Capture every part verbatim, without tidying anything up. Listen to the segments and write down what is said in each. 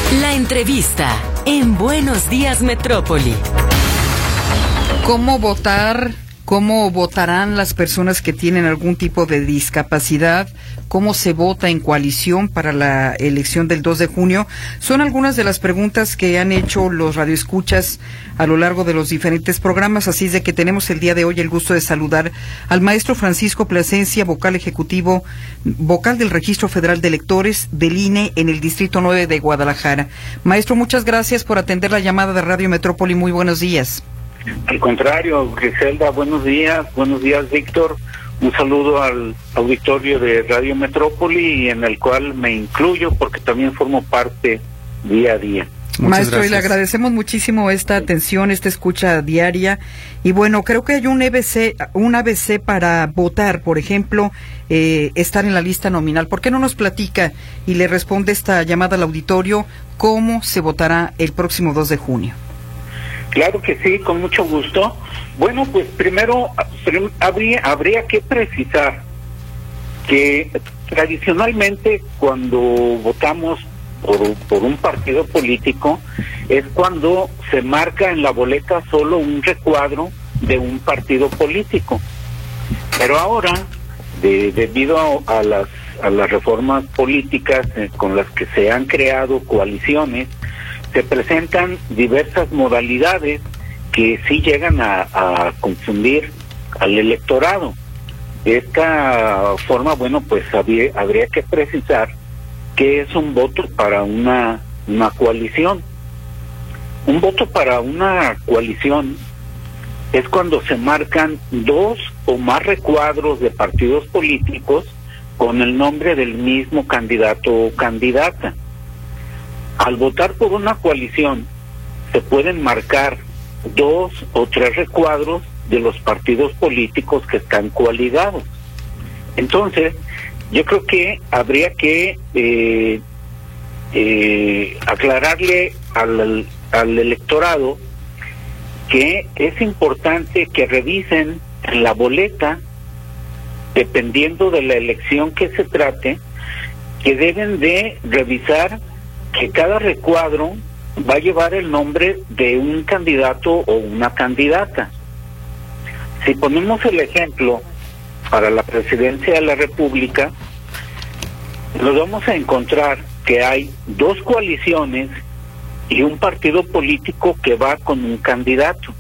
La entrevista en Buenos Días Metrópoli. ¿Cómo votar? ¿Cómo votarán las personas que tienen algún tipo de discapacidad? ¿Cómo se vota en coalición para la elección del dos de junio? Son algunas de las preguntas que han hecho los radioescuchas a lo largo de los diferentes programas, así es de que tenemos el día de hoy el gusto de saludar al maestro Francisco Plasencia, vocal ejecutivo, vocal del Registro Federal de Electores del I N E en el Distrito nueve de Guadalajara. Maestro, muchas gracias por atender la llamada de Radio Metrópoli. Muy buenos días. Al contrario, Griselda, buenos días, buenos días, Víctor. Un saludo al auditorio de Radio Metrópoli, en el cual me incluyo porque también formo parte día a día. Muchas Maestro, gracias. Y le agradecemos muchísimo esta atención, esta escucha diaria. Y bueno, creo que hay un A B C, un A B C para votar, por ejemplo, eh, estar en la lista nominal. ¿Por qué no nos platica y le responde esta llamada al auditorio cómo se votará el próximo dos de junio? Claro que sí, con mucho gusto. Bueno, pues primero prim, habría, habría que precisar que tradicionalmente cuando votamos por, por un partido político es cuando se marca en la boleta solo un recuadro de un partido político. Pero ahora, de, debido a, a, las, a las reformas políticas eh, con las que se han creado coaliciones, se presentan diversas modalidades que sí llegan a, a confundir al electorado. De esta forma, bueno, pues habría, habría que precisar que es un voto para una, una coalición. Un voto para una coalición es cuando se marcan dos o más recuadros de partidos políticos con el nombre del mismo candidato o candidata. Al votar por una coalición, se pueden marcar dos o tres recuadros de los partidos políticos que están coaligados. Entonces, yo creo que habría que eh, eh, aclararle al, al electorado que es importante que revisen en la boleta, dependiendo de la elección que se trate, que deben de revisar que cada recuadro va a llevar el nombre de un candidato o una candidata. Si ponemos el ejemplo para la presidencia de la República, nos vamos a encontrar que hay dos coaliciones y un partido político que va con un candidato.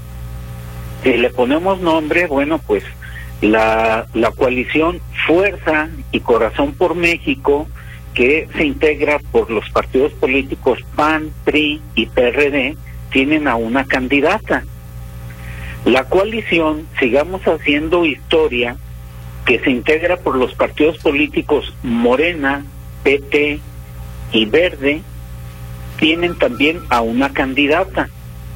Si le ponemos nombre, bueno, pues la, la coalición Fuerza y Corazón por México, que se integra por los partidos políticos P A N, P R I y P R D, tienen a una candidata. La coalición Sigamos Haciendo Historia, que se integra por los partidos políticos Morena, P T y Verde, tienen también a una candidata.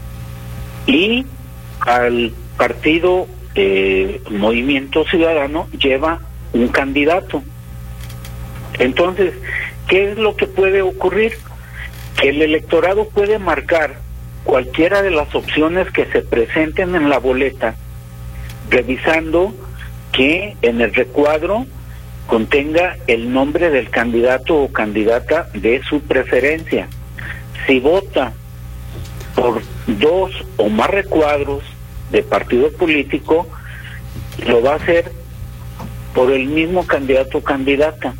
Y al partido eh, Movimiento Ciudadano lleva un candidato. Entonces, ¿qué es lo que puede ocurrir? Que el electorado puede marcar cualquiera de las opciones que se presenten en la boleta, revisando que en el recuadro contenga el nombre del candidato o candidata de su preferencia. Si vota por dos o más recuadros de partido político, lo va a hacer por el mismo candidato o candidata.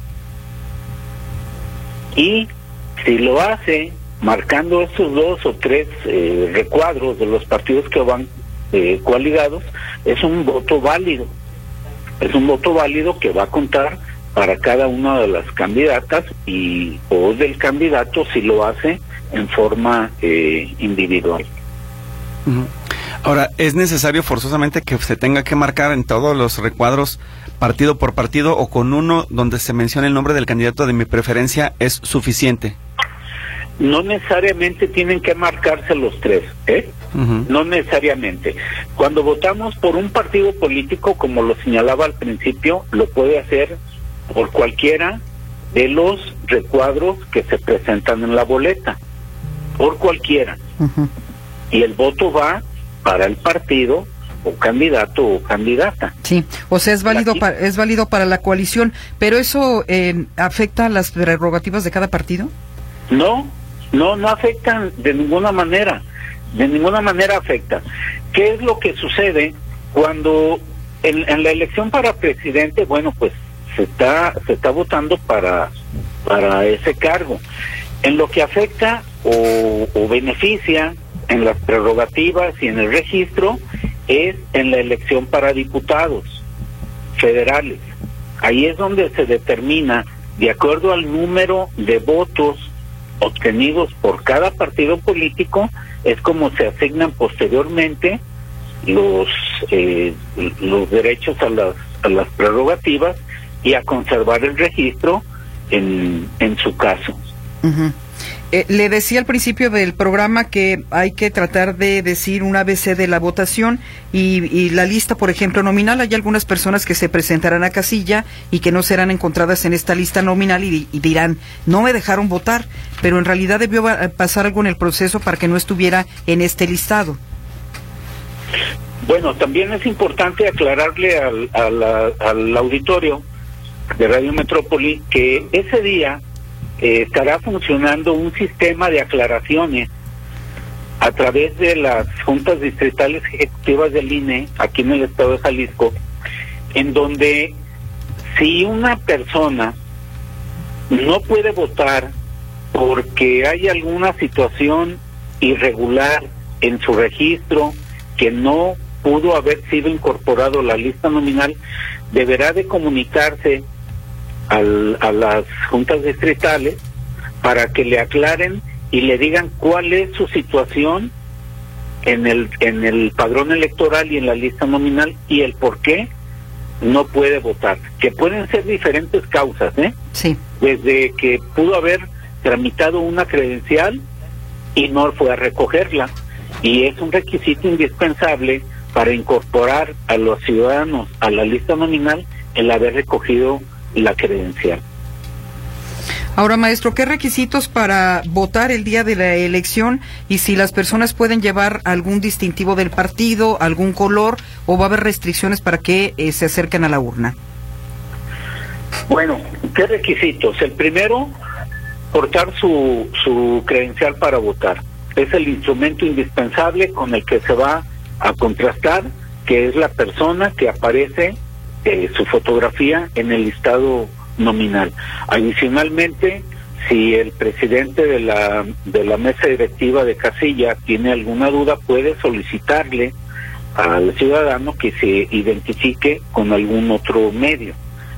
Y si lo hace marcando estos dos o tres eh, recuadros de los partidos que van eh, coaligados, es un voto válido. Es un voto válido que va a contar para cada una de las candidatas y o del candidato si lo hace en forma eh, individual. Uh-huh. Ahora, ¿es necesario forzosamente que se tenga que marcar en todos los recuadros partido por partido, o con uno donde se mencione el nombre del candidato de mi preferencia es suficiente? No necesariamente tienen que marcarse los tres, ¿eh? Uh-huh. No necesariamente. Cuando votamos por un partido político, como lo señalaba al principio, lo puede hacer por cualquiera de los recuadros que se presentan en la boleta, por cualquiera. Uh-huh. Y el voto va para el partido o candidato o candidata. Sí, o sea, es válido para, es válido para la coalición, pero eso eh, ¿afecta a las prerrogativas de cada partido? No, No, no afectan de ninguna manera, de ninguna manera afecta. ¿Qué es lo que sucede cuando en, en la elección para presidente, bueno, pues se está se está votando para para ese cargo? En lo que afecta o, o beneficia en las prerrogativas y en el registro es en la elección para diputados federales. Ahí es donde se determina, de acuerdo al número de votos obtenidos por cada partido político, es como se asignan posteriormente los eh, los derechos a las a las prerrogativas y a conservar el registro en en su caso. Uh-huh. Eh, le decía al principio del programa que hay que tratar de decir un A B C de la votación y, y la lista, por ejemplo, nominal. Hay algunas personas que se presentarán a casilla y que no serán encontradas en esta lista nominal y, y dirán, no me dejaron votar, pero en realidad debió pasar algo en el proceso para que no estuviera en este listado. Bueno, también es importante aclararle al, al, al auditorio de Radio Metrópoli que ese día Eh, estará funcionando un sistema de aclaraciones a través de las juntas distritales ejecutivas del I N E aquí en el estado de Jalisco, en donde si una persona no puede votar porque hay alguna situación irregular en su registro que no pudo haber sido incorporado a la lista nominal, deberá de comunicarse Al, a las juntas distritales para que le aclaren y le digan cuál es su situación en el en el padrón electoral y en la lista nominal y el por qué no puede votar, que pueden ser diferentes causas, ¿eh? Sí. Desde que pudo haber tramitado una credencial y no fue a recogerla, y es un requisito indispensable para incorporar a los ciudadanos a la lista nominal el haber recogido la credencial. Ahora, maestro, ¿qué requisitos para votar el día de la elección y si las personas pueden llevar algún distintivo del partido, algún color, o va a haber restricciones para que eh, se acerquen a la urna? Bueno, ¿qué requisitos? El primero, portar su, su credencial para votar. Es el instrumento indispensable con el que se va a contrastar que es la persona que aparece Eh, su fotografía en el listado nominal. Adicionalmente, si el presidente de la de la mesa directiva de casilla tiene alguna duda, puede solicitarle al ciudadano que se identifique con algún otro medio.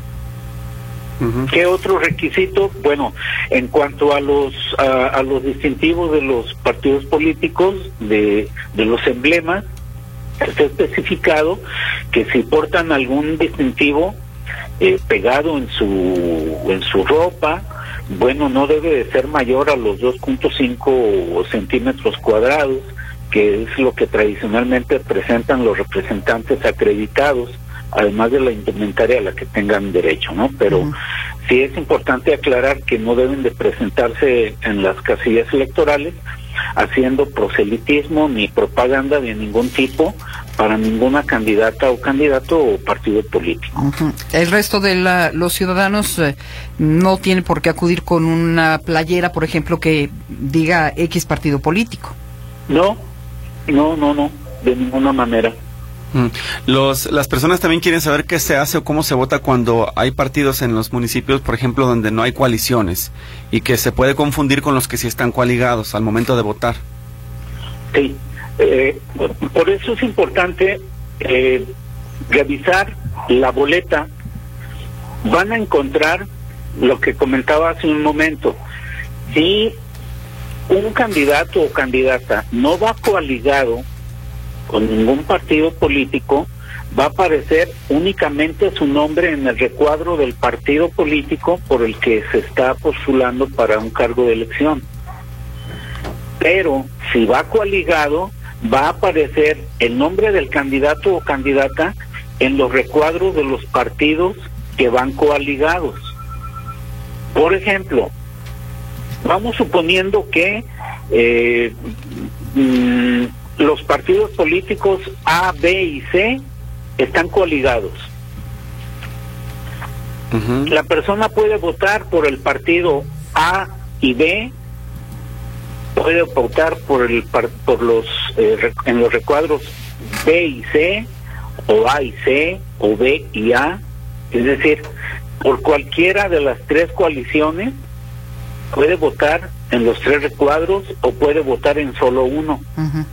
Uh-huh. ¿Qué otro requisito? Bueno, en cuanto a los a, a los distintivos de los partidos políticos, de de los emblemas, está especificado que si portan algún distintivo eh, pegado en su en su ropa, bueno, no debe de ser mayor a los dos punto cinco centímetros cuadrados, que es lo que tradicionalmente presentan los representantes acreditados, además de la indumentaria a la que tengan derecho, ¿no? Pero uh-huh. sí es importante aclarar que no deben de presentarse en las casillas electorales haciendo proselitismo ni propaganda de ningún tipo para ninguna candidata o candidato o partido político. Uh-huh. El resto de la, los ciudadanos eh, no tienen por qué acudir con una playera, por ejemplo, que diga X partido político. No, no, no, no, de ninguna manera. Los, las personas también quieren saber qué se hace o cómo se vota cuando hay partidos en los municipios, por ejemplo, donde no hay coaliciones y que se puede confundir con los que sí están coaligados al momento de votar. Sí, eh, por eso es importante eh, revisar la boleta. Van a encontrar lo que comentaba hace un momento. Si un candidato o candidata no va coaligado con ningún partido político, va a aparecer únicamente su nombre en el recuadro del partido político por el que se está postulando para un cargo de elección. Pero si va coaligado, va a aparecer el nombre del candidato o candidata en los recuadros de los partidos que van coaligados. Por ejemplo, vamos suponiendo que eh, mmm, los partidos políticos A, B y C están coaligados. Uh-huh. La persona puede votar por el partido A y B puede votar por el por los eh, en los recuadros B y C, o A y C, o B y A, es decir, por cualquiera de las tres coaliciones puede votar en los tres recuadros o puede votar en solo uno. Uh-huh.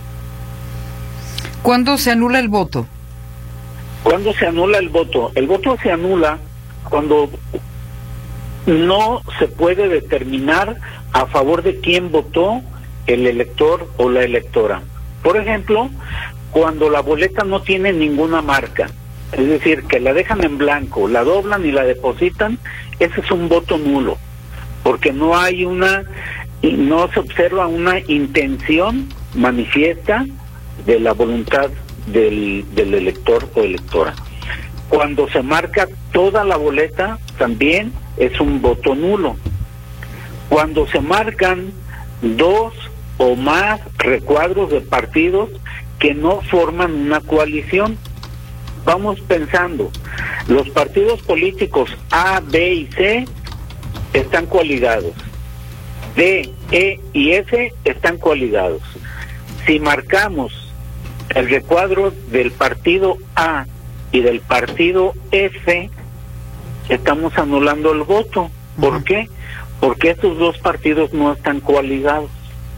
¿Cuándo se anula el voto? ¿Cuándo se anula el voto? El voto se anula cuando no se puede determinar a favor de quién votó el elector o la electora. Por ejemplo, cuando la boleta no tiene ninguna marca, es decir, que la dejan en blanco, la doblan y la depositan, ese es un voto nulo, porque no hay una, no se observa una intención manifiesta de la voluntad del, del elector o electora. Cuando se marca toda la boleta, también es un voto nulo. Cuando se marcan dos o más recuadros de partidos que no forman una coalición, vamos pensando, los partidos políticos A, B y C están coaligados, D, E y F están coaligados. Si marcamos el recuadro del partido A y del partido F, estamos anulando el voto. ¿Por qué? Porque estos dos partidos no están coaligados.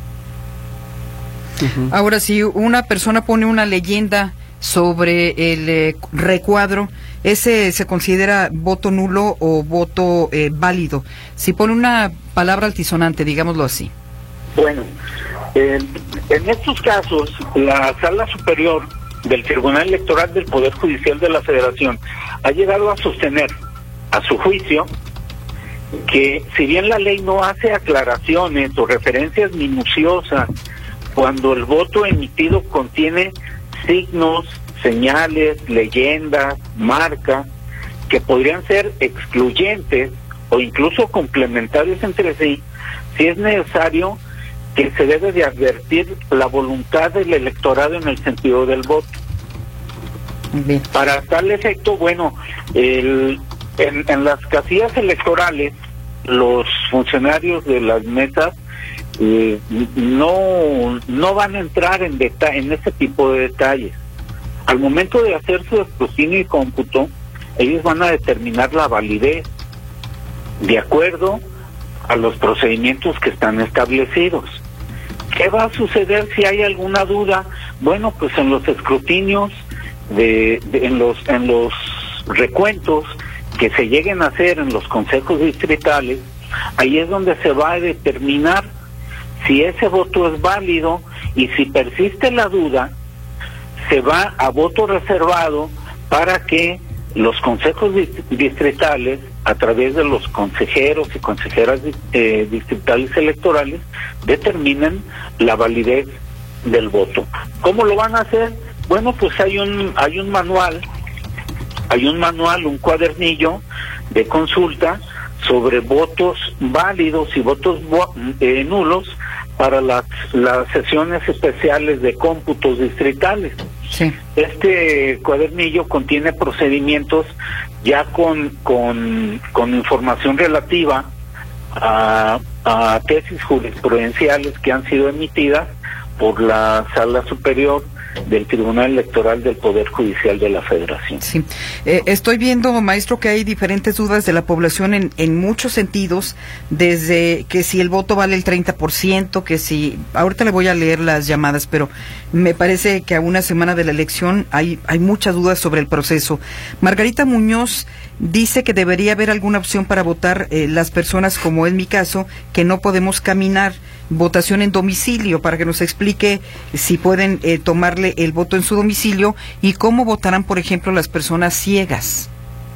Uh-huh. Ahora, si una persona pone una leyenda sobre el eh, recuadro, ¿ese se considera voto nulo o voto eh, válido? Si pone una palabra altisonante, digámoslo así. Bueno, eh, en estos casos, la Sala Superior del Tribunal Electoral del Poder Judicial de la Federación ha llegado a sostener, a su juicio, que si bien la ley no hace aclaraciones o referencias minuciosas cuando el voto emitido contiene signos, señales, leyendas, marcas, que podrían ser excluyentes o incluso complementarios entre sí, sí es necesario que se debe de advertir la voluntad del electorado en el sentido del voto. Bien. Para tal efecto, bueno, el, en, en las casillas electorales, los funcionarios de las mesas eh, no no van a entrar en deta en ese tipo de detalles. Al momento de hacer su escrutinio y cómputo, ellos van a determinar la validez de acuerdo a los procedimientos que están establecidos. ¿Qué va a suceder si hay alguna duda? Bueno, pues en los escrutinios, de, de en los en los recuentos que se lleguen a hacer en los consejos distritales, ahí es donde se va a determinar si ese voto es válido, y si persiste la duda, se va a voto reservado para que los consejos distritales, a través de los consejeros y consejeras eh, distritales electorales, determinen la validez del voto. ¿Cómo lo van a hacer? Bueno, pues hay un hay un manual, hay un manual, un cuadernillo de consulta sobre votos válidos y votos eh, nulos para las, las sesiones especiales de cómputos distritales. Sí. Este cuadernillo contiene procedimientos ya con con, con información relativa a, a tesis jurisprudenciales que han sido emitidas por la Sala Superior del Tribunal Electoral del Poder Judicial de la Federación. Sí, eh, estoy viendo, maestro, que hay diferentes dudas de la población en, en muchos sentidos, desde que si el voto vale el treinta por ciento, que si, ahorita le voy a leer las llamadas, pero me parece que a una semana de la elección hay, hay muchas dudas sobre el proceso. Margarita Muñoz dice que debería haber alguna opción para votar eh, las personas, como en mi caso, que no podemos caminar, votación en domicilio, para que nos explique si pueden eh, tomarle el voto en su domicilio y cómo votarán, por ejemplo, las personas ciegas.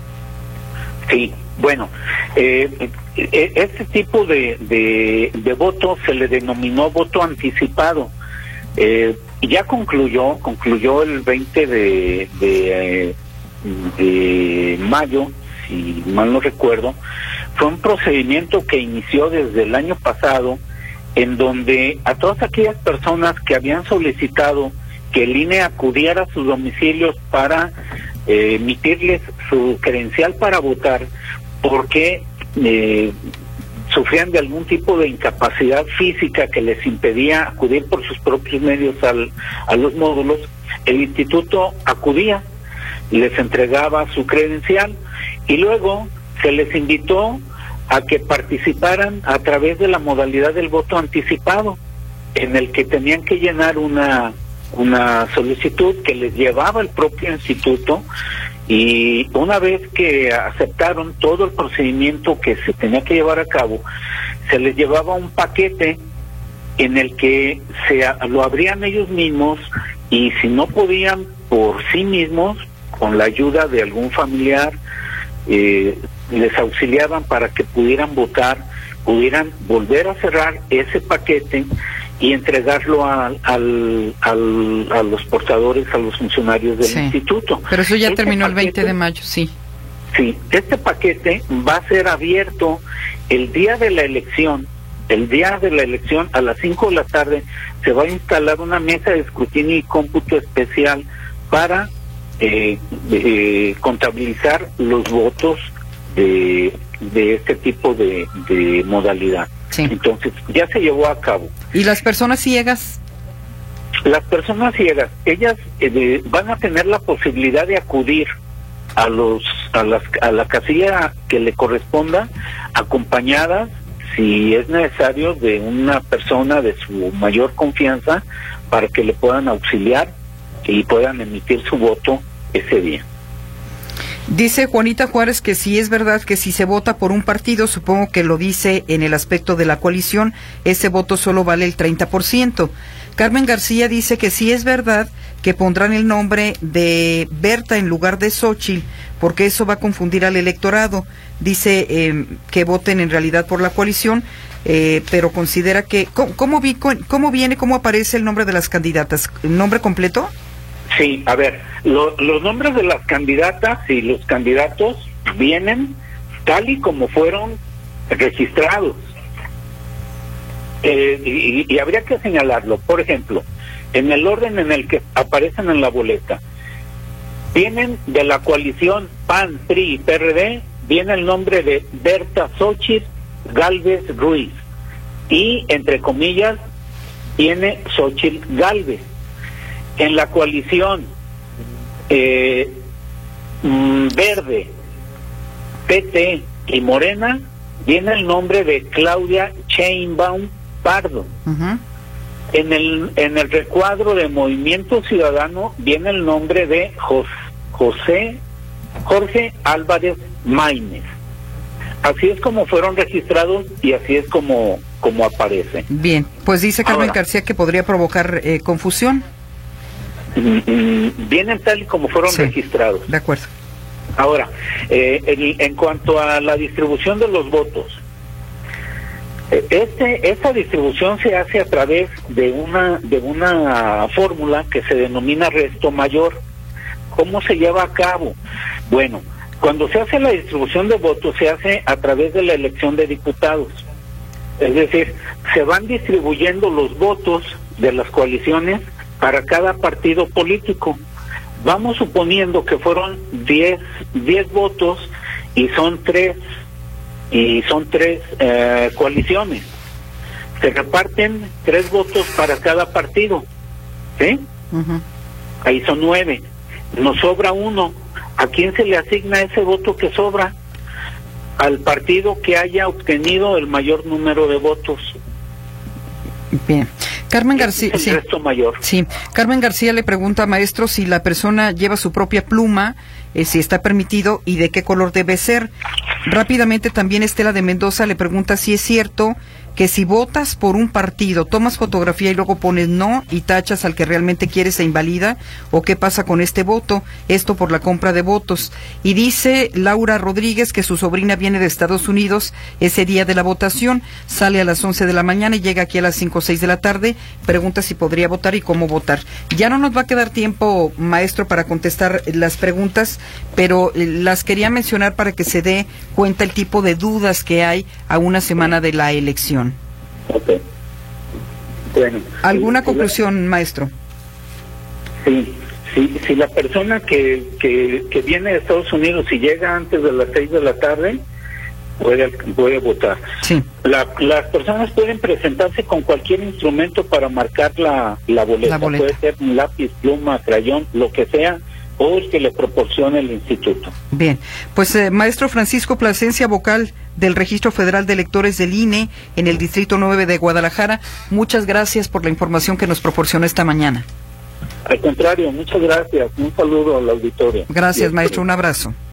Sí, bueno, eh, eh, este tipo de, de, de voto se le denominó voto anticipado. Eh, ya concluyó, concluyó el veinte de, de, eh, de mayo, si mal no recuerdo. Fue un procedimiento que inició desde el año pasado, en donde a todas aquellas personas que habían solicitado que el I N E acudiera a sus domicilios para eh, emitirles su credencial para votar, porque eh, sufrían de algún tipo de incapacidad física que les impedía acudir por sus propios medios al, a los módulos, el instituto acudía, les entregaba su credencial y luego se les invitó a que participaran a través de la modalidad del voto anticipado, en el que tenían que llenar una una solicitud que les llevaba el propio instituto, y una vez que aceptaron todo el procedimiento que se tenía que llevar a cabo, se les llevaba un paquete en el que se lo abrían ellos mismos, y si no podían por sí mismos, con la ayuda de algún familiar, eh, les auxiliaban para que pudieran votar, pudieran volver a cerrar ese paquete y entregarlo a, al, al, a los portadores, a los funcionarios del sí. instituto. Pero eso ya este terminó paquete, el veinte de mayo, sí. Sí, este paquete va a ser abierto el día de la elección. El día de la elección, a las cinco de la tarde, se va a instalar una mesa de escrutinio y cómputo especial para eh, eh, contabilizar los votos de, de este tipo de, de modalidad. Sí. Entonces, ya se llevó a cabo. ¿Y las personas ciegas? Las personas ciegas, ellas eh, de, van a tener la posibilidad de acudir a los a las a la casilla que le corresponda, acompañadas, si es necesario, de una persona de su mayor confianza, para que le puedan auxiliar y puedan emitir su voto ese día. Dice Juanita Juárez que si es verdad que si se vota por un partido, supongo que lo dice en el aspecto de la coalición, ese voto solo vale el treinta por ciento. Carmen García dice que sí es verdad que pondrán el nombre de Berta en lugar de Xóchitl, porque eso va a confundir al electorado. Dice eh, que voten en realidad por la coalición, eh, pero considera que... ¿cómo, cómo, vi, ¿Cómo viene, cómo aparece el nombre de las candidatas? ¿El nombre completo? Sí, a ver, lo, los nombres de las candidatas y los candidatos vienen tal y como fueron registrados. Eh, y, y habría que señalarlo. Por ejemplo, en el orden en el que aparecen en la boleta, vienen de la coalición P A N, P R I y P R D, viene el nombre de Berta Xóchitl Gálvez Ruiz, y entre comillas viene Xóchitl Gálvez. En la coalición eh, mm, Verde, P T y Morena, viene el nombre de Claudia Sheinbaum Pardo. Uh-huh. En el en el recuadro de Movimiento Ciudadano viene el nombre de Jos, José Jorge Álvarez Maínez. Así es como fueron registrados y así es como como aparece. Bien, pues dice Carmen Ahora, García que podría provocar eh, confusión. Vienen tal y como fueron Sí, registrados. de acuerdo. Ahora, eh, el, en cuanto a la distribución de los votos, eh, este esta distribución se hace a través de una de una fórmula que se denomina resto mayor. ¿Cómo se lleva a cabo? Bueno, cuando se hace la distribución de votos se hace a través de la elección de diputados. Es decir, se van distribuyendo los votos de las coaliciones para cada partido político. Vamos suponiendo que fueron diez votos y son tres y son tres eh, coaliciones. Se reparten tres votos para cada partido, ¿sí? Uh-huh. Ahí son nueve. Nos sobra uno. ¿A quién se le asigna ese voto que sobra? Al partido que haya obtenido el mayor número de votos. Bien. Carmen García, el sí, resto mayor. sí. Carmen García le pregunta, maestro, si la persona lleva su propia pluma, eh, si está permitido y de qué color debe ser. Rápidamente también Estela de Mendoza le pregunta si es cierto que si votas por un partido, tomas fotografía y luego pones no y tachas al que realmente quieres e invalida, o qué pasa con este voto, esto por la compra de votos. Y dice Laura Rodríguez que su sobrina viene de Estados Unidos ese día de la votación, sale a las once de la mañana y llega aquí a las cinco o seis de la tarde, pregunta si podría votar y cómo votar. Ya no nos va a quedar tiempo, maestro, para contestar las preguntas, pero eh, las quería mencionar para que se dé cuenta el tipo de dudas que hay a una semana de la elección. Okay. Bueno, ¿Alguna si, conclusión, si la, maestro? Sí, sí, si la persona que, que, que viene de Estados Unidos y llega antes de las seis de la tarde, puede, puede votar. Sí. La, las personas pueden presentarse con cualquier instrumento para marcar la, la boleta. La boleta. Puede ser un lápiz, pluma, crayón, lo que sea, o el que le proporcione el instituto. Bien, pues eh, maestro Francisco Plasencia, vocal del Registro Federal de Electores del I N E en el Distrito nueve de Guadalajara, muchas gracias por la información que nos proporcionó esta mañana. Al contrario, muchas gracias. Un saludo al auditorio. Gracias, maestro, un abrazo.